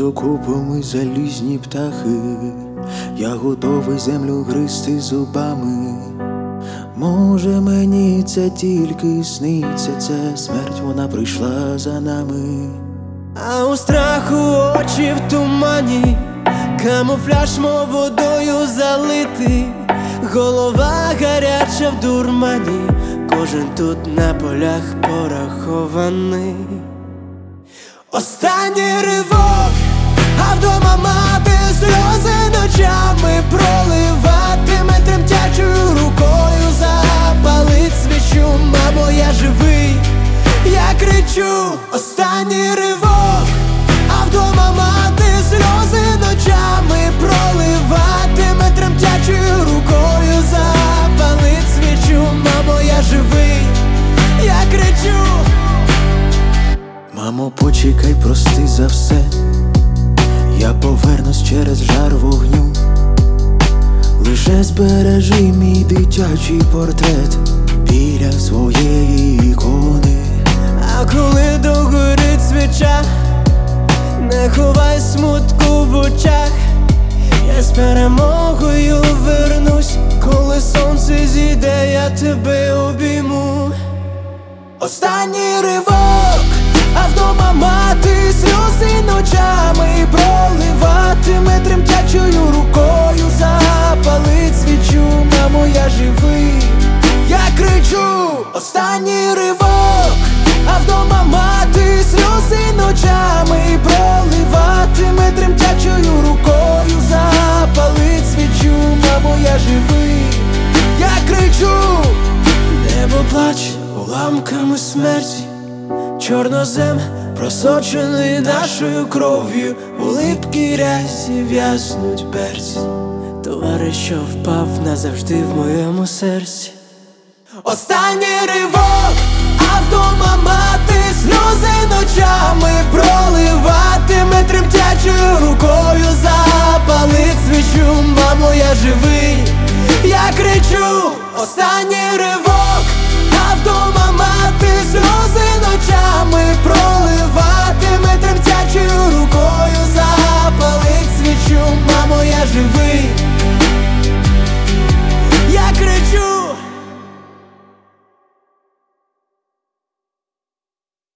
окопами залізні птахи, я готовий землю гризти зубами. Може, мені це тільки сниться, це смерть, вона прийшла за нами. А у страху очі в тумані, камуфляж, мов водою залитий, голова гаряча в дурмані, кожен тут на полях порахований. Останній ривок, а вдома мати сльози ночами проливатиме, тремтячою рукою запалить свічу. Мамо, я живий, я кричу. Останній ривок, а вдома мати сльози ночами проливатиме, тремтячою рукою запалить свічу. Мамо, я живий, я кричу. Мамо, почекай, прости за все, я повернусь через жар вогню. Лише збережи мій дитячий портрет біля своєї ікони. А коли догорить свіча, не ховай смутку в очах, я з перемогою вернусь, коли сонце зійде, я тебе обійму. Останній ривок, а вдома мати сльози ночами проливатиме, тремтячою рукою запалить свічу. Мамо, я живий, я кричу. Останній ривок, а вдома мати сльози ночами проливатиме, тремтячою рукою запалить свічу. Мамо, я живий, я кричу. Небо плаче уламками смерті, чорнозем просочений нашою кров'ю, у липкій рясі в'язнуть берці, товариш, що впав назавжди в моєму серці. Останній ривок, а вдома мати сльози ночами проливатиме, тремтячою рукою запалить свічу. Мамо, я живий, я кричу. Останній ривок, а вдома мати сльози ночами проливатиме,